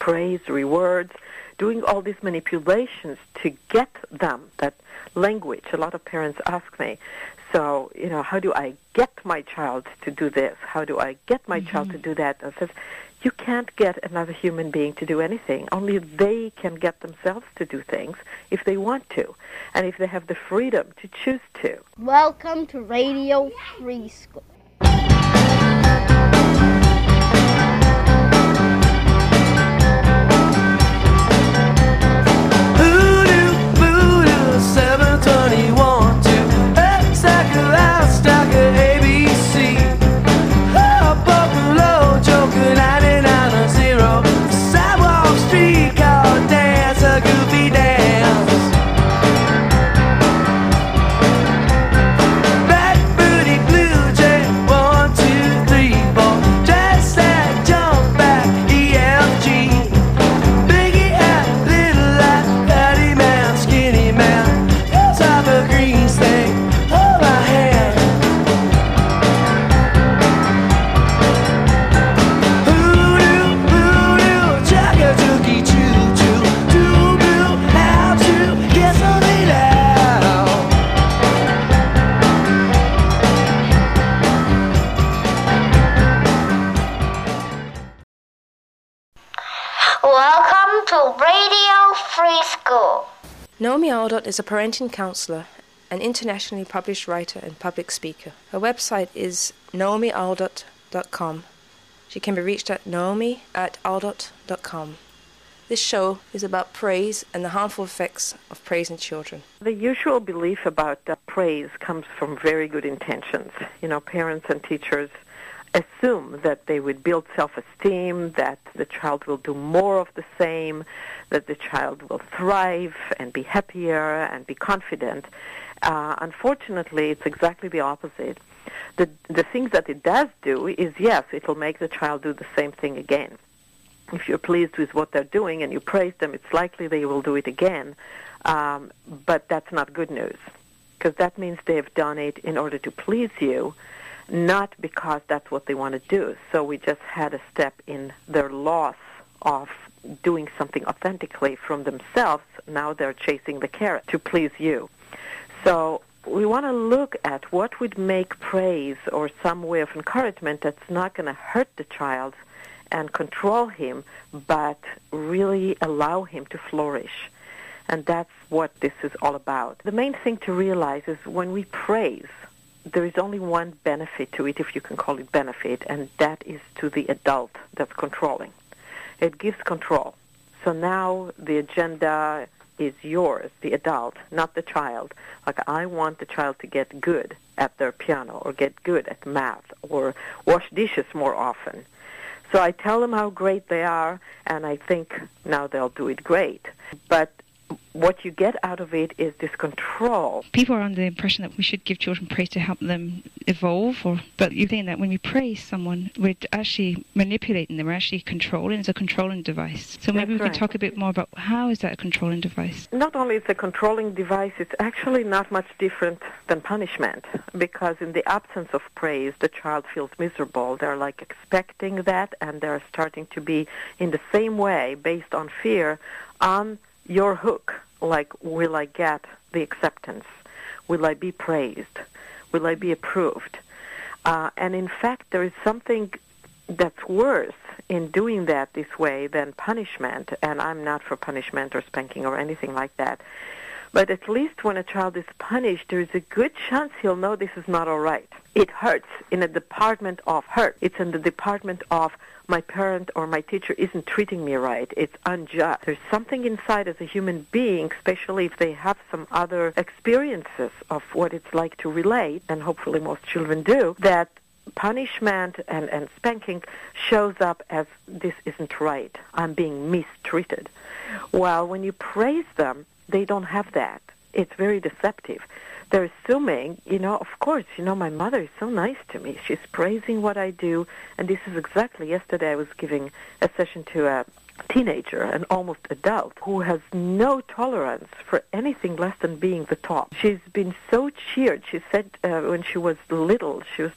praise, rewards, doing all these manipulations to get them that language. A lot of parents ask me, so, how do I get my child to do this? How do I get my child to do that? I says, you can't get another human being to do anything. Only they can get themselves to do things if they want to, and if they have the freedom to choose to. Welcome to Radio Free School. Welcome to Radio Free School. Naomi Aldott is a parenting counselor, an internationally published writer and public speaker. Her website is naomialdott.com. She can be reached at naomi@aldott.com. This show is about praise and the harmful effects of praise in children. The usual belief about praise comes from very good intentions. Parents and teachers assume that they would build self-esteem, that the child will do more of the same, that the child will thrive and be happier and be confident. Unfortunately, it's exactly the opposite. The things that it does do is, yes, it will make the child do the same thing again. If you're pleased with what they're doing and you praise them, it's likely they will do it again. But that's not good news, because that means they've done it in order to please you, not because that's what they want to do. So we just had a step in their loss of doing something authentically from themselves. Now they're chasing the carrot to please you. So we want to look at what would make praise or some way of encouragement that's not going to hurt the child and control him, but really allow him to flourish. And that's what this is all about. The main thing to realize is when we praise, there is only one benefit to it, if you can call it benefit, and that is to the adult that's controlling. It gives control. So now the agenda is yours, the adult, not the child. Like, I want the child to get good at their piano or get good at math or wash dishes more often. So I tell them how great they are, and I think now they'll do it great. But what you get out of it is this control. People are under the impression that we should give children praise to help them evolve, but you're saying that when we praise someone, we're actually manipulating them, we're actually controlling. It's a controlling device. So maybe we can talk a bit more about how is that a controlling device? Not only is it a controlling device, it's actually not much different than punishment, because in the absence of praise, the child feels miserable. They're like expecting that, and they're starting to be in the same way, based on fear, on your hook. Like, will I get the acceptance? Will I be praised? Will I be approved? And in fact, there is something that's worse in doing that this way than punishment. And I'm not for punishment or spanking or anything like that. But at least when a child is punished, there is a good chance he'll know this is not all right. It hurts in a department of hurt. It's in the department of my parent or my teacher isn't treating me right. It's unjust. There's something inside as a human being, especially if they have some other experiences of what it's like to relate, and hopefully most children do, that punishment and spanking shows up as this isn't right. I'm being mistreated. While when you praise them, they don't have that. It's very deceptive. They're assuming, of course, my mother is so nice to me. She's praising what I do. And this is exactly, yesterday I was giving a session to a teenager, an almost adult, who has no tolerance for anything less than being the top. She's been so cheered. She said when she was little, she was like,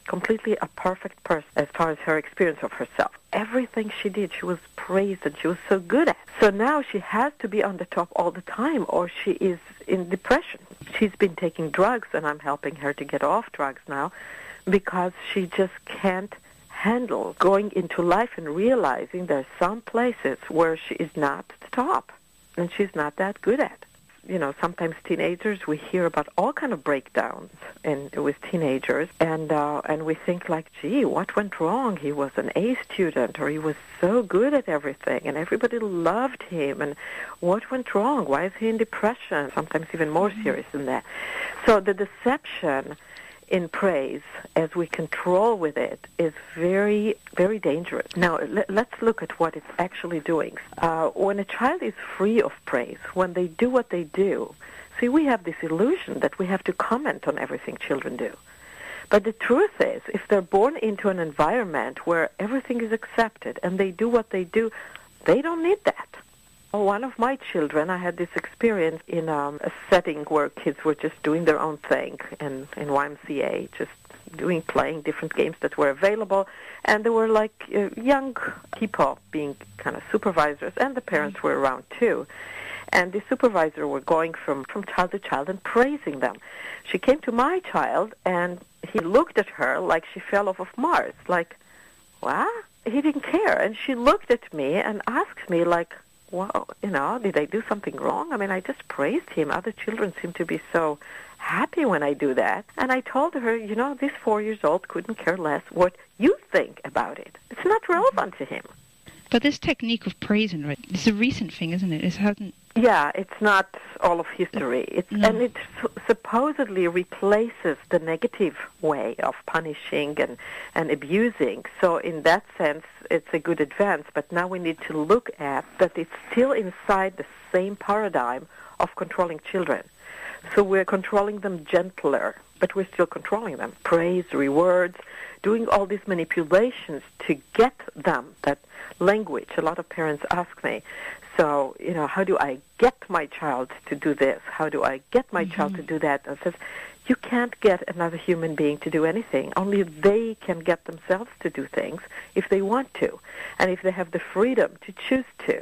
completely a perfect person as far as her experience of herself. Everything she did, she was praised and she was so good at. So now she has to be on the top all the time or she is in depression. She's been taking drugs and I'm helping her to get off drugs now because she just can't handle going into life and realizing there's some places where she is not the top and she's not that good at. You know, sometimes teenagers, we hear about all kind of breakdowns with teenagers, and we think like, gee, what went wrong? He was an A student, or he was so good at everything, and everybody loved him, and what went wrong? Why is he in depression? Sometimes even more serious than that. So the deception in praise, as we control with it, is very, very dangerous. Now, let's look at what it's actually doing. When a child is free of praise, when they do what they do, see, we have this illusion that we have to comment on everything children do. But the truth is, if they're born into an environment where everything is accepted and they do what they do, they don't need that. One of my children, I had this experience in a setting where kids were just doing their own thing in YMCA, just playing different games that were available, and there were like young people being kind of supervisors, and the parents were around too. And the supervisor were going from child to child and praising them. She came to my child, and he looked at her like she fell off of Mars, like, what? He didn't care. And she looked at me and asked me, like, well, you know, did I do something wrong? I mean, I just praised him. Other children seem to be so happy when I do that. And I told her, you know, this 4-year-old couldn't care less what you think about it. It's not relevant to him. But this technique of praising, right, it's a recent thing, isn't it? It hasn't... Yeah, it's not all of history. And it supposedly replaces the negative way of punishing and abusing. So in that sense, it's a good advance. But now we need to look at that it's still inside the same paradigm of controlling children. So we're controlling them gentler, but we're still controlling them. Praise, rewards, doing all these manipulations to get them that language. A lot of parents ask me, so, you know, how do I get my child to do this? How do I get my child to do that? And says, you can't get another human being to do anything. Only they can get themselves to do things if they want to, and if they have the freedom to choose to.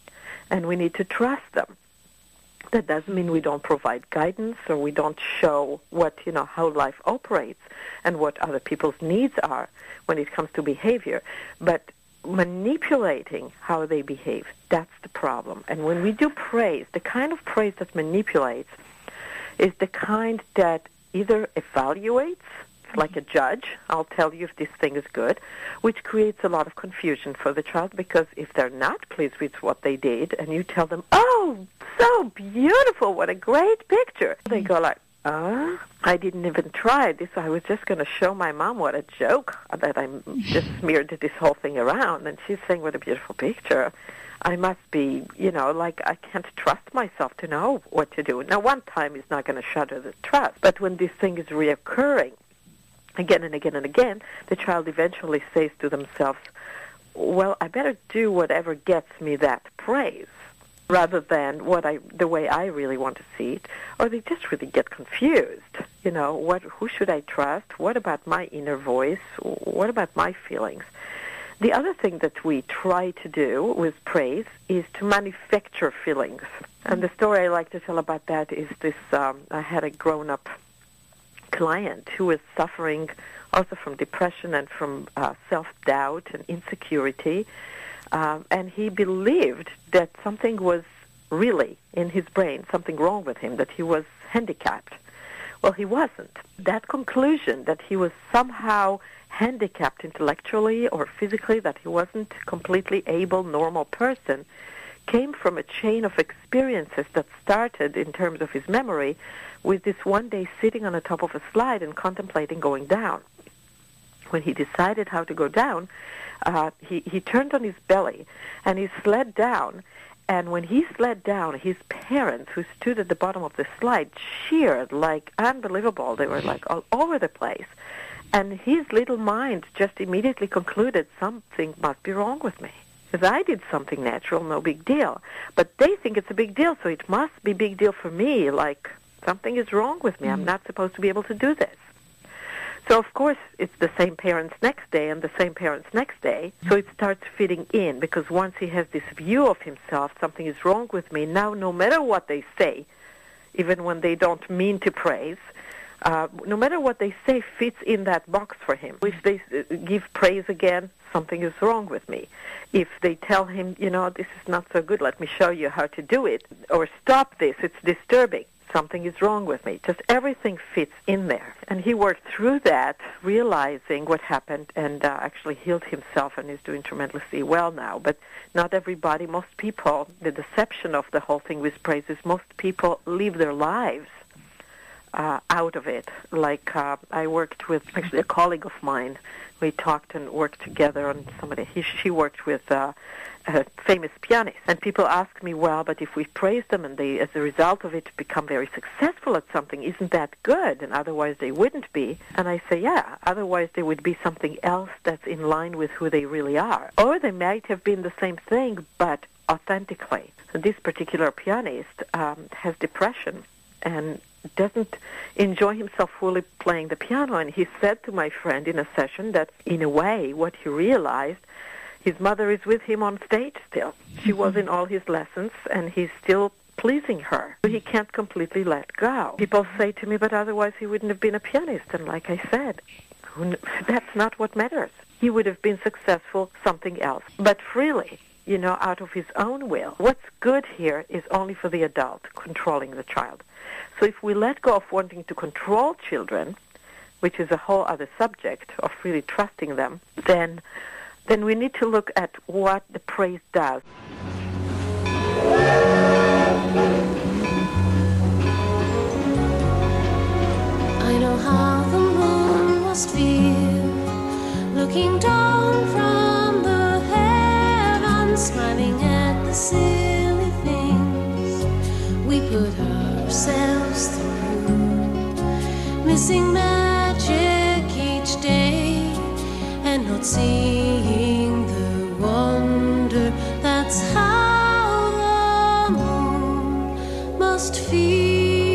And we need to trust them. That doesn't mean we don't provide guidance or we don't show what, you know, how life operates and what other people's needs are when it comes to behavior. But manipulating how they behave, that's the problem. And when we do praise, the kind of praise that manipulates is the kind that either evaluates, like a judge, I'll tell you if this thing is good, which creates a lot of confusion for the child, because if they're not pleased with what they did and you tell them, oh, so beautiful, what a great picture, they go like, I didn't even try this. I was just going to show my mom what a joke that I just smeared this whole thing around. And she's saying, what a beautiful picture. I must be, you know, like I can't trust myself to know what to do. Now, one time is not going to shatter the trust. But when this thing is reoccurring again and again and again, the child eventually says to themselves, well, I better do whatever gets me that praise, rather than the way I really want to see it, or they just really get confused. You know, who should I trust? What about my inner voice? What about my feelings? The other thing that we try to do with praise is to manufacture feelings. And the story I like to tell about that is this, I had a grown-up client who was suffering also from depression and from self-doubt and insecurity, and he believed that something was really in his brain, something wrong with him, that he was handicapped. Well, he wasn't. That conclusion that he was somehow handicapped intellectually or physically, that he wasn't a completely able, normal person, came from a chain of experiences that started, in terms of his memory, with this one day sitting on the top of a slide and contemplating going down. When he decided how to go down, he turned on his belly and he slid down. And when he slid down, his parents, who stood at the bottom of the slide, cheered like unbelievable. They were like all over the place. And his little mind just immediately concluded, something must be wrong with me. Because I did something natural, no big deal. But they think it's a big deal, so it must be a big deal for me, like something is wrong with me. I'm not supposed to be able to do this. So, of course, it's the same parents next day and the same parents next day. So it starts fitting in, because once he has this view of himself, something is wrong with me. Now, no matter what they say, even when they don't mean to praise, no matter what they say fits in that box for him. If they give praise again, something is wrong with me. If they tell him, this is not so good, let me show you how to do it, or stop this, it's disturbing, something is wrong with me. Just everything fits in there. And he worked through that, realizing what happened, and actually healed himself and is doing tremendously well now. But not everybody, most people, the deception of the whole thing with praise is most people live their lives out of it. Like I worked with actually a colleague of mine. We talked and worked together on somebody. She worked with a famous pianist. And people ask me, well, but if we praise them and they, as a result of it, become very successful at something, isn't that good? And otherwise they wouldn't be. And I say, yeah, otherwise there would be something else that's in line with who they really are. Or they might have been the same thing, but authentically. So this particular pianist has depression and doesn't enjoy himself fully playing the piano. And he said to my friend in a session that, in a way, what he realized, his mother is with him on stage still. She was in all his lessons, and he's still pleasing her. So he can't completely let go. People say to me, but otherwise he wouldn't have been a pianist. And like I said, that's not what matters. He would have been successful something else, but freely, out of his own will. What's good here is only for the adult controlling the child. So if we let go of wanting to control children, which is a whole other subject of really trusting them, then we need to look at what the praise does. I know how the moon must feel, looking down from the heavens, smiling at the silly things we put ourselves through, missing magic each day and not seeing the wonder. That's how the moon must feel.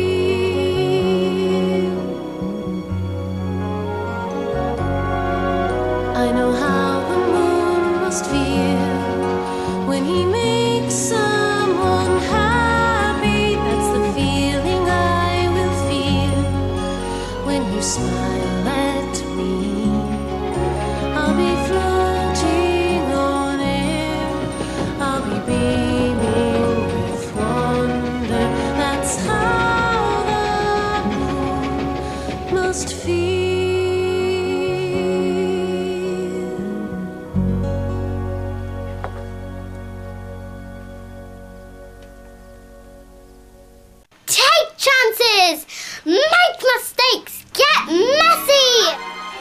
I know how the moon must feel when he makes someone happy. That's the feeling I will feel when you smile at me. I'll be floating on air, I'll be beaming with wonder. That's how the moon must feel. Take chances! Make mistakes! Get messy!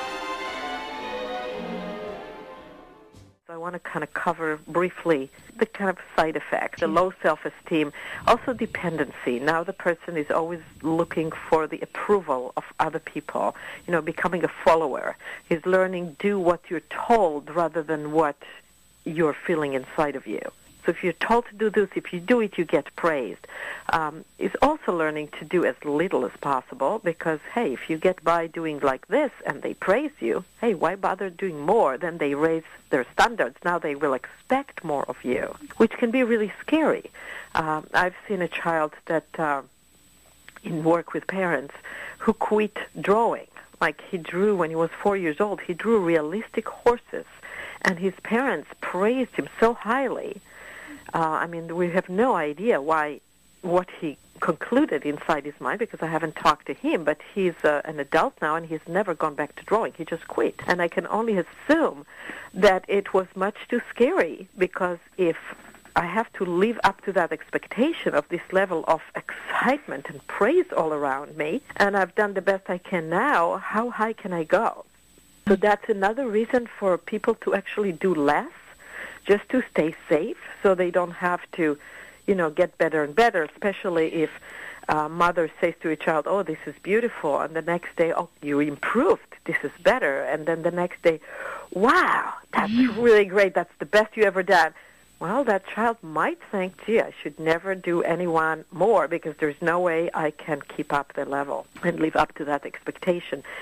I want to kind of cover briefly the kind of side effects, the low self-esteem, also dependency. Now the person is always looking for the approval of other people, becoming a follower. He's learning do what you're told rather than what you're feeling inside of you. So if you're told to do this, if you do it, you get praised. Is also learning to do as little as possible because, hey, if you get by doing like this and they praise you, hey, why bother doing more? Then they raise their standards. Now they will expect more of you, which can be really scary. I've seen a child that, in work with parents, who quit drawing. Like he drew when he was 4 years old. He drew realistic horses, and his parents praised him so highly. We have no idea what he concluded inside his mind because I haven't talked to him, but he's an adult now and he's never gone back to drawing. He just quit. And I can only assume that it was much too scary because if I have to live up to that expectation of this level of excitement and praise all around me, and I've done the best I can now, how high can I go? So that's another reason for people to actually do less, just to stay safe so they don't have to, get better and better, especially if mother says to a child, oh, this is beautiful, and the next day, oh, you improved, this is better, and then the next day, wow, that's really great, that's the best you ever done. Well, that child might think, gee, I should never do anyone more because there's no way I can keep up the level and live up to that expectation.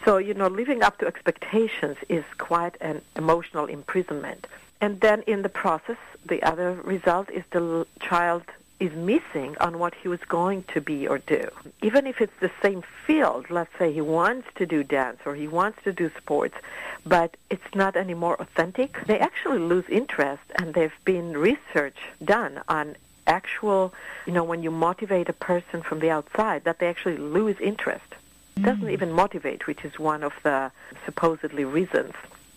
So, living up to expectations is quite an emotional imprisonment. And then in the process, the other result is the child is missing on what he was going to be or do. Even if it's the same field, let's say he wants to do dance or he wants to do sports, but it's not any more authentic, they actually lose interest, and there's been research done on actual, when you motivate a person from the outside, that they actually lose interest. It doesn't even motivate, which is one of the supposedly reasons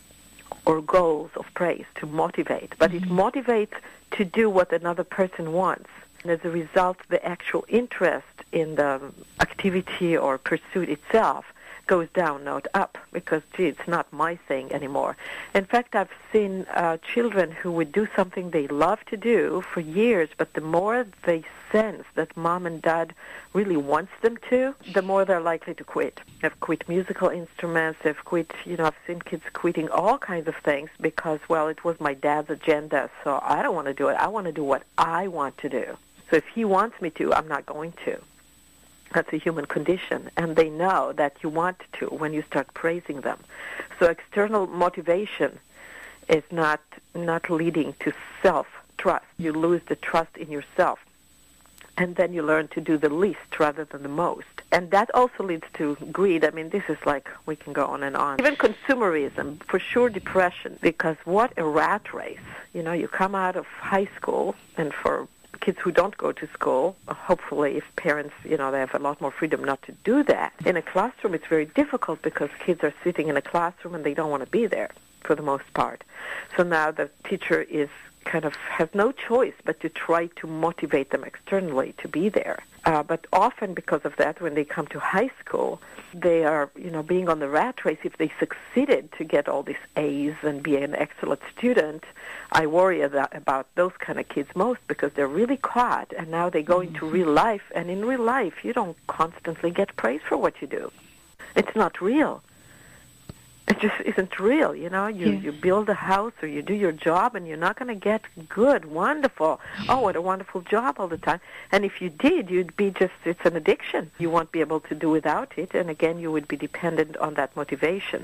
or goals of praise, to motivate. But it motivates to do what another person wants. And as a result, the actual interest in the activity or pursuit itself goes down, not up, because, it's not my thing anymore. In fact, I've seen children who would do something they love to do for years, but the more they sense that mom and dad really wants them to, the more they're likely to quit. They've quit musical instruments, they've quit, I've seen kids quitting all kinds of things because, it was my dad's agenda, so I don't want to do it. I want to do what I want to do. So if he wants me to, I'm not going to. That's a human condition, and they know that you want to when you start praising them. So external motivation is not leading to self-trust. You lose the trust in yourself, and then you learn to do the least rather than the most. And that also leads to greed. I mean, this is like, we can go on and on. Even consumerism, for sure depression, because what a rat race. You come out of high school, and for kids who don't go to school, hopefully if parents, they have a lot more freedom not to do that. In a classroom, it's very difficult because kids are sitting in a classroom and they don't want to be there for the most part. So now the teacher has no choice but to try to motivate them externally to be there. But often because of that, when they come to high school, they are, being on the rat race. If they succeeded to get all these A's and be an excellent student, I worry about those kind of kids most, because they're really caught, and now they go into real life, and in real life, you don't constantly get praise for what you do. It's not real. It just isn't real, You build a house or you do your job, and you're not going to get good, wonderful, what a wonderful job all the time. And if you did, you'd be it's an addiction. You won't be able to do without it, and again, you would be dependent on that motivation.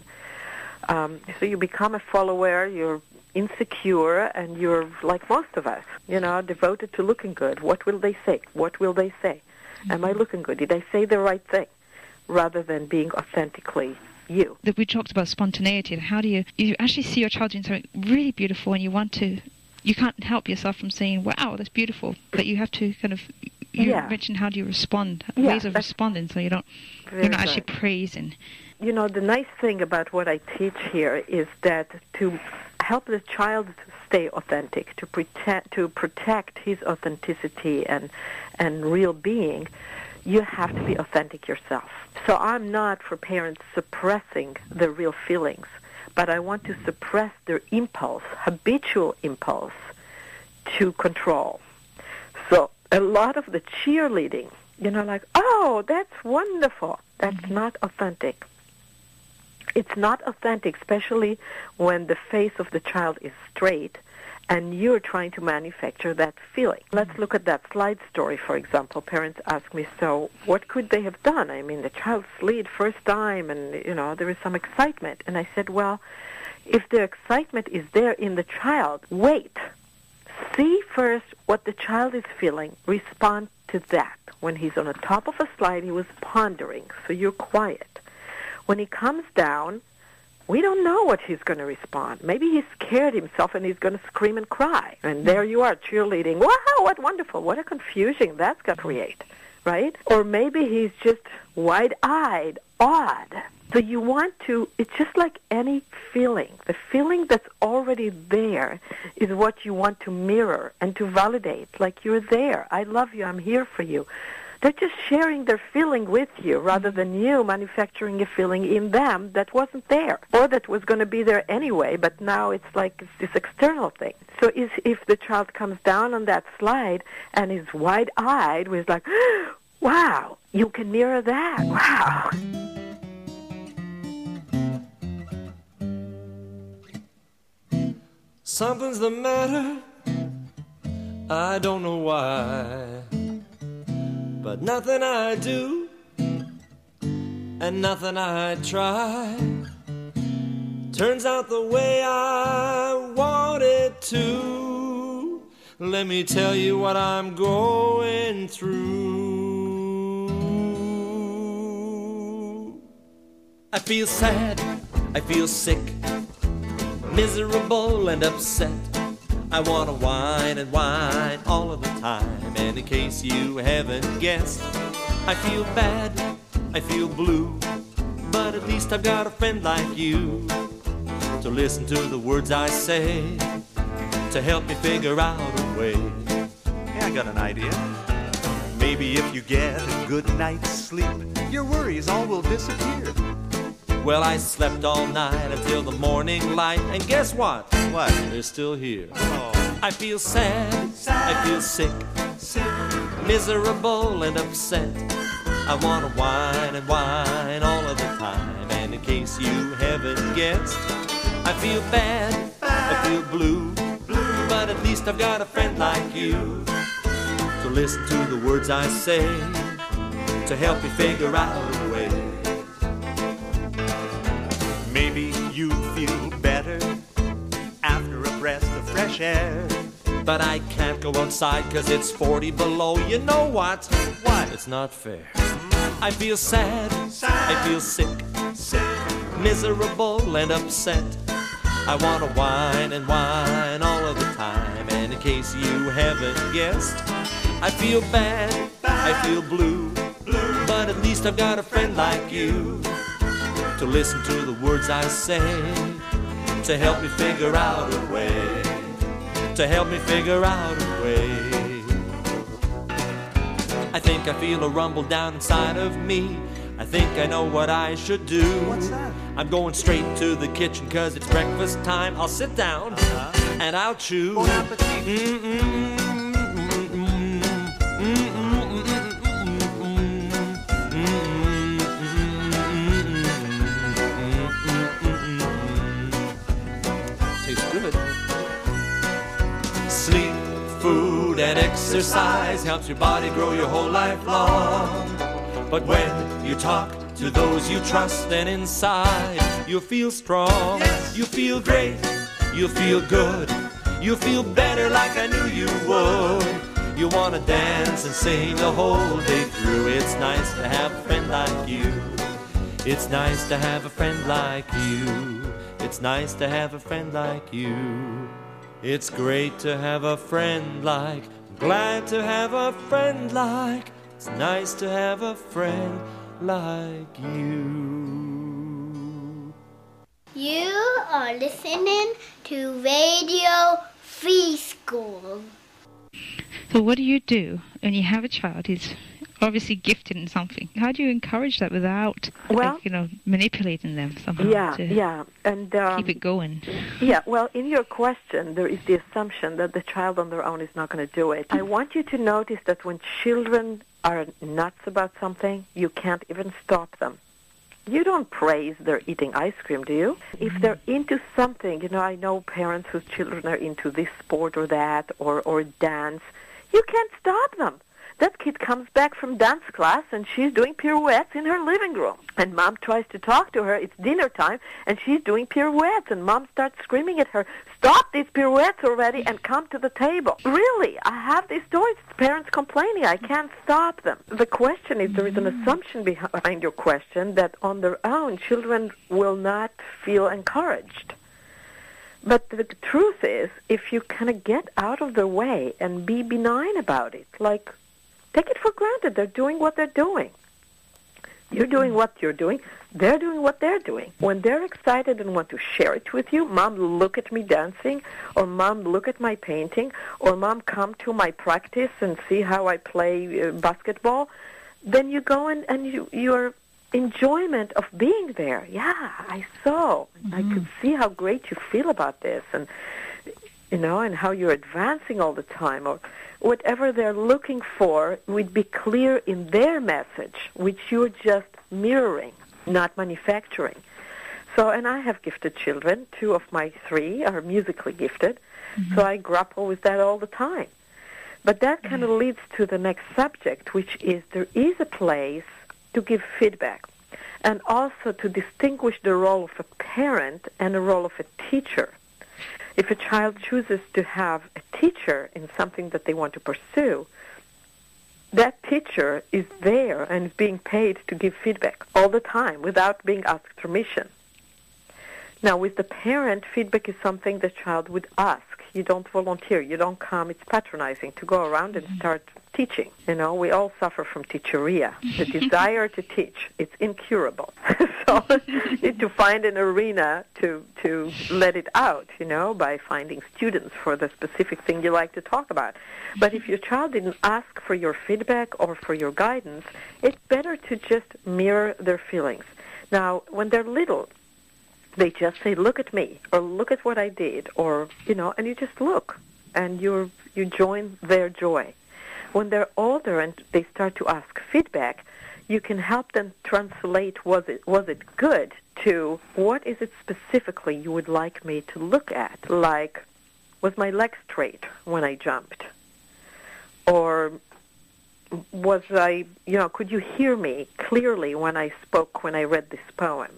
So you become a follower, you're insecure, and you're like most of us, devoted to looking good. What will they say? What will they say? Am I looking good? Did I say the right thing? Rather than being authentically you. That we talked about spontaneity, and how do you actually see your child doing something really beautiful, and you can't help yourself from saying, wow, that's beautiful, but you have to you mentioned how do you respond, ways of responding, so you're not actually praising. The nice thing about what I teach here is that to help the child stay authentic, to protect his authenticity and real being, you have to be authentic yourself. So I'm not for parents suppressing their real feelings, but I want to suppress their impulse, habitual impulse, to control. So a lot of the cheerleading, like, oh, that's wonderful. That's not authentic. It's not authentic, especially when the face of the child is straight and you're trying to manufacture that feeling. Let's look at that slide story, for example. Parents ask me, so what could they have done? I mean, the child slid first time and, there is some excitement. And I said, well, if the excitement is there in the child, wait. See first what the child is feeling. Respond to that. When he's on the top of a slide, he was pondering, so you're quiet. When he comes down, we don't know what he's going to respond. Maybe he's scared himself and he's going to scream and cry. And there you are, cheerleading. Wow, what wonderful. What a confusion that's going to create, right? Or maybe he's just wide-eyed, awed. So you want to, it's just like any feeling. The feeling that's already there is what you want to mirror and to validate. Like, you're there. I love you. I'm here for you. They're just sharing their feeling with you rather than you manufacturing a feeling in them that wasn't there or that was going to be there anyway, but now it's like this external thing. So if the child comes down on that slide and is wide-eyed, with like, wow, you can mirror that. Wow. Something's the matter, I don't know why, but nothing I do and nothing I try turns out the way I want it to. Let me tell you what I'm going through. I feel sad, I feel sick, miserable and upset. I want to whine and whine all of the time. And in case you haven't guessed, I feel bad, I feel blue, but at least I've got a friend like you to listen to the words I say, to help me figure out a way. Hey, I got an idea. Maybe if you get a good night's sleep, your worries all will disappear. Well, I slept all night until the morning light, and guess what? What? They're still here. Oh. I feel sad, I feel sick, miserable and upset. I want to whine and whine all of the time. And in case you haven't guessed, I feel bad, I feel blue, but at least I've got a friend like you to listen to the words I say, to help me figure out a way. Maybe you'd feel better after a breath of fresh air. But I can't go outside 'cause it's 40 below. You know what? What? It's not fair. I feel sad, I feel sick, miserable and upset. I want to whine and whine all of the time. And in case you haven't guessed, I feel bad, I feel blue, but at least I've got a friend like you to listen to the words I say, to help me figure out a way, to help me figure out a way. I think I feel a rumble down inside of me. I think I know what I should do. What's that? I'm going straight to the kitchen 'cause it's breakfast time. I'll sit down and I'll chew. Bon appetit. Tastes good. Sleep, food, and exercise helps your body grow your whole life long. But when you talk to those you trust, then inside you'll feel strong. Yes. You feel great, you feel good, you feel better like I knew you would. You want to dance and sing the whole day through. It's nice to have a friend like you. It's nice to have a friend like you. It's nice to have a friend like you. It's great to have a friend like, glad to have a friend like. It's nice to have a friend like you. You are listening to Radio Free School. So what do you do when you have a child who's obviously gifted in something? How do you encourage that without, Well, manipulating them somehow and keep it going? Yeah, well, in your question, there is the assumption that the child on their own is not going to do it. I want you to notice that when children are nuts about something, you can't even stop them. You don't praise their eating ice cream, do you? If they're into something, I know parents whose children are into this sport or that or dance, you can't stop them. That kid comes back from dance class and she's doing pirouettes in her living room. And mom tries to talk to her. It's dinner time and she's doing pirouettes. And mom starts screaming at her, "Stop these pirouettes already and come to the table." Really, I have these stories, parents complaining, I can't stop them. The question is, there is an assumption behind your question that on their own, children will not feel encouraged. But the truth is, if you kind of get out of their way and be benign about it, like, take it for granted. They're doing what they're doing. You're doing what you're doing. They're doing what they're doing. When they're excited and want to share it with you, "Mom, look at me dancing," or "Mom, look at my painting," or "Mom, come to my practice and see how I play basketball," then you go in and your enjoyment of being there. Yeah, I saw. I could see how great you feel about this, and and how you're advancing all the time, or whatever they're looking for would be clear in their message, which you're just mirroring, not manufacturing. So, and I have gifted children. 2 of my 3 are musically gifted, so I grapple with that all the time. But that kind of leads to the next subject, which is there is a place to give feedback. and also to distinguish the role of a parent and the role of a teacher. If a child chooses to have a teacher in something that they want to pursue, that teacher is there and is being paid to give feedback all the time without being asked permission. Now, with the parent, feedback is something the child would ask. You don't volunteer. You don't come. It's patronizing to go around and start teaching. You know, we all suffer from teacheria. The desire to teach, it's incurable. So you need to find an arena to let it out, you know, by finding students for the specific thing you like to talk about. But if your child didn't ask for your feedback or for your guidance, it's better to just mirror their feelings. Now, when they're little, they just say, look at me, or look at what I did, or, you know, and you just look, and you join their joy. When they're older and they start to ask feedback, you can help them translate was it good to what is it specifically you would like me to look at, like, was my leg straight when I jumped? Or was I, you know, could you hear me clearly when I spoke, when I read this poem?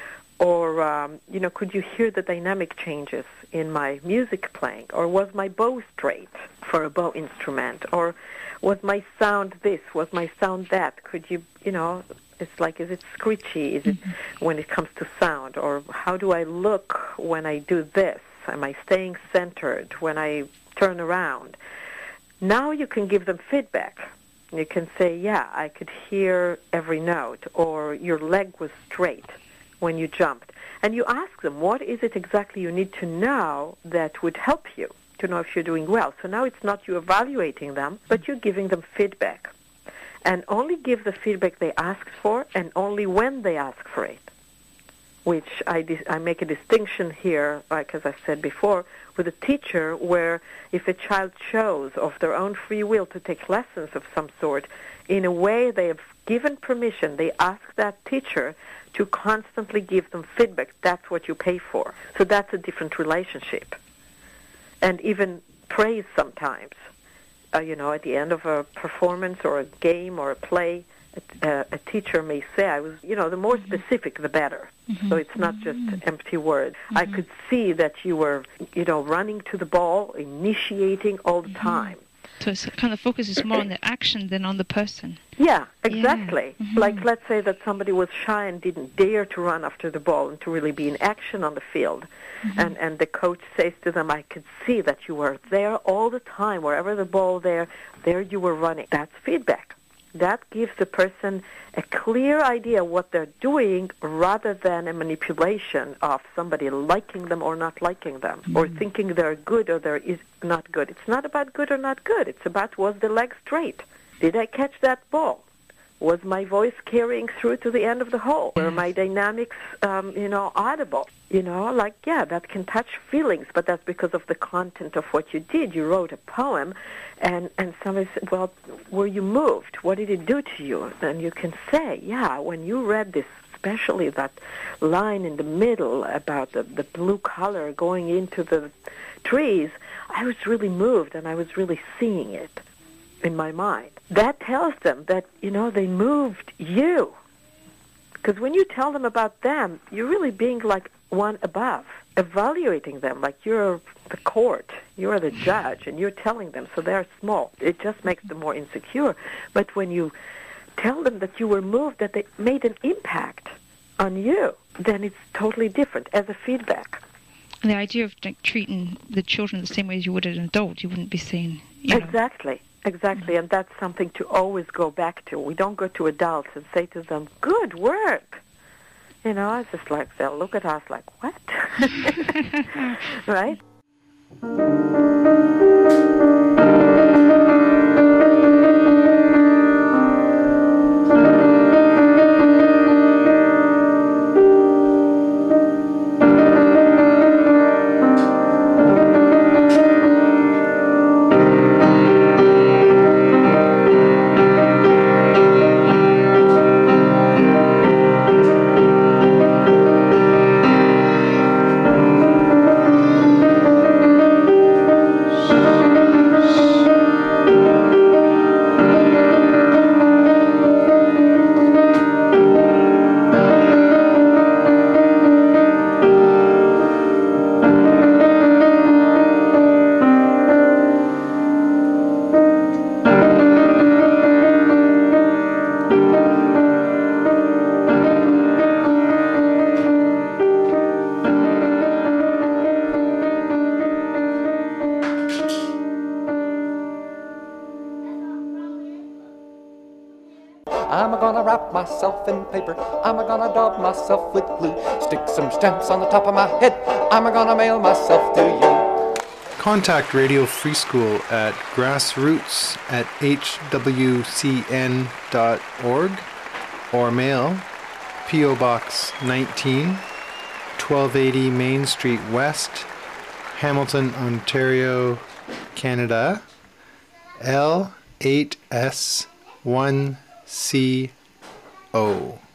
Or, you know, could you hear the dynamic changes in my music playing? Or was my bow straight for a bow instrument? Or was my sound this? Was my sound that? Could you, you know, it's like, is it screechy? Is it when it comes to sound? Or how do I look when I do this? Am I staying centered when I turn around? Now you can give them feedback. You can say, yeah, I could hear every note, or your leg was straight when you jumped. And you ask them, what is it exactly you need to know that would help you to know if you're doing well? So now it's not you evaluating them, but you're giving them feedback. And only give the feedback they ask for, and only when they ask for it, which I make a distinction here, like as I said before, with a teacher, where if a child chose of their own free will to take lessons of some sort, in a way they have given permission, they ask that teacher to constantly give them feedback. That's what you pay for. So that's a different relationship. And even praise sometimes. You know, at the end of a performance or a game or a play, a teacher may say, the more specific, the better. So it's not just empty words. I could see that you were, running to the ball, initiating all the time. So it's kind of focuses more on the action than on the person. Yeah, exactly. Yeah. Like, let's say that somebody was shy and didn't dare to run after the ball and to really be in action on the field. And the coach says to them, I could see that you were there all the time. Wherever the ball there you were running. That's feedback. That gives the person a clear idea what they're doing, rather than a manipulation of somebody liking them or not liking them, or thinking they're good or they're not good. It's not about good or not good. It's about, was the leg straight? Did I catch that ball? Was my voice carrying through to the end of the hole? Were my dynamics, audible? That can touch feelings, but that's because of the content of what you did. You wrote a poem, and somebody said, well, were you moved? What did it do to you? And you can say, yeah, when you read this, especially that line in the middle about the blue color going into the trees, I was really moved, and I was really seeing it in my mind. That tells them that, they moved you. Because when you tell them about them, you're really being like one above, evaluating them like you're the court, you're the judge, and you're telling them, so they're small. It just makes them more insecure. But when you tell them that you were moved, that they made an impact on you, then it's totally different as a feedback. And the idea of treating the children the same way as you would an adult, you wouldn't be saying, Exactly. Exactly, and that's something to always go back to. We don't go to adults and say to them, good work. It's just like, they'll look at us like, what? Right? I'm gonna wrap myself in paper. I'm gonna daub myself with glue. Stick some stamps on the top of my head. I'm gonna mail myself to you. Contact Radio Free School at grassroots@hwcn.org or mail P.O. Box 19, 1280 Main Street West, Hamilton, Ontario, Canada, L8S1CO.